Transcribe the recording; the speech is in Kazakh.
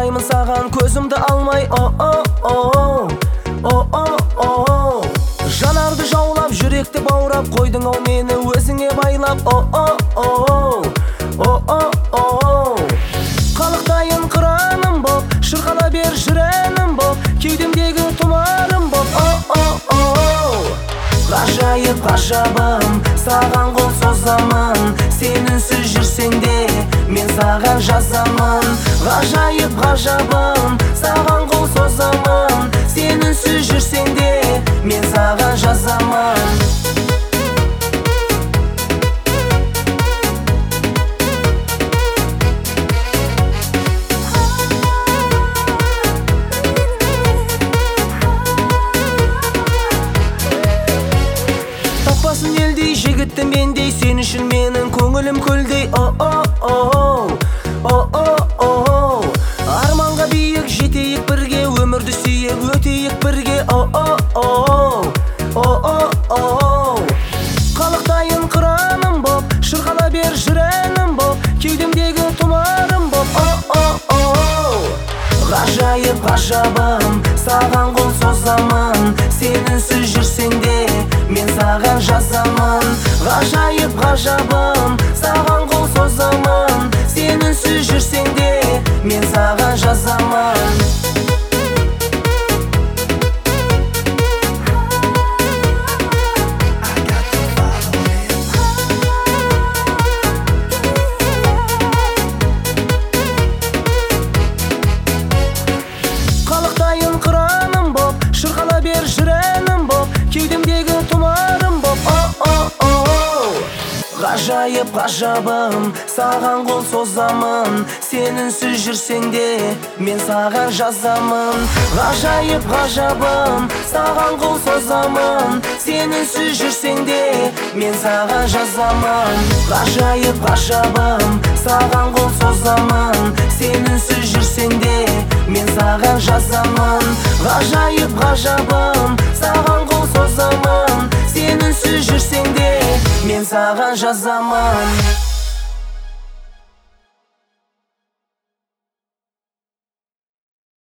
қараймын саған көзімді алмай. Жанарды жаулап, жүректі баурап, қойдың ау мені өзіңе байлап. Қалықтайын қыраным боп, шырқала бер жүреным боп, кеудемдегі тұмарым боп. Ғажайып ғажабым, саған қол созамын, сен үнсіз жүрсең де мен саған жазамын. Ғажайып ғажабым, саған қол созамын, сен үнсіз жүрсең де мен саған жазамын. Таппасын елдей жігітті мендей, сен үшін менің көңілім көлдей. Арманға биік жетейік бірге, өмірді сүйіп өтейік бірге. Қалықтайын қыраным боп, шырқала бер жүреnim боп, кеудемдегі тұмарым боп. Ғажайып ғажабым, саған қол созамын, сен үнсіз жүрсең де мен саған жазамын. Ғажайып ғажабым, саған қол созамын, сен үнсіз жүрсең де мен саған жазамын. Қалықтайын қыраным боп, шырқала бер жүреnim боп, кеудемдегі тұмарым боп. Ғажайып ғажабым, саған қол созамын, сен үнсіз жүрсең де мен саған жазамын. Ғажайып ғажабым, саған қол созамын, сен үнсіз жүрсең де мен саған жазамын. Ғажайып ғажабым, саған қол созамын, сен үнсіз жүрсең де мен саған жазамын. Ғажайып ғажабым, саған қол созамын, сен үнсіз жүрсең де мен саған жазамын.